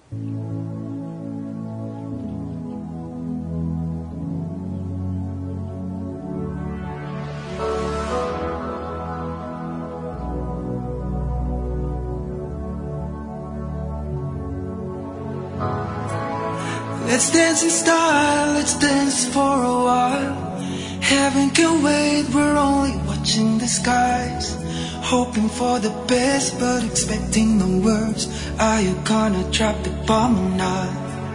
Let's dance in style, let's dance for a while. Heaven can wait, we're only watching the skies. Hoping for the best, but expecting the worst. Are you gonna drop the bomb or not?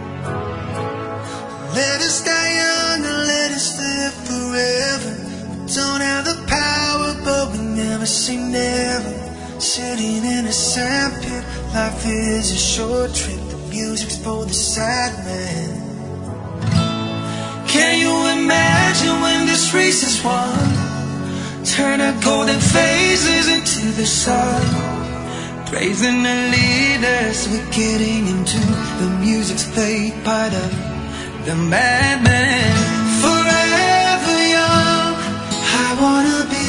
Let us die young and let us live forever. We don't have the power, but we never say never. Sitting in a sandpit, life is a short trip. The music's for the sad man. Can you imagine when this race is won? Turn our golden faces into the sun. Praising the leaders, we're getting into the music's played by the madman. Forever young, I wanna be